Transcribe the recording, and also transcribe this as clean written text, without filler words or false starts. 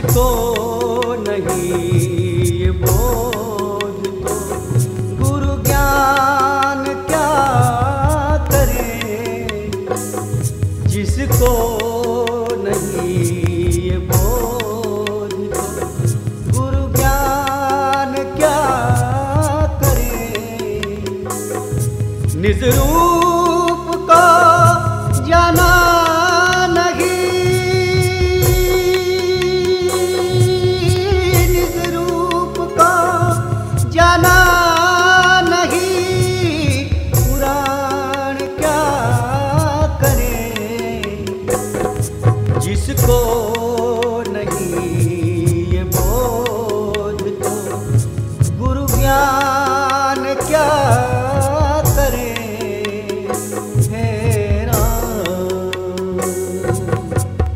जिसको नहीं ये बोध तो गुरु ज्ञान क्या करे। जिसको नहीं ये बोध तो गुरु ज्ञान क्या करे। निज रूप को जाना जाना नहीं, पुराण क्या करे। जिसको नहीं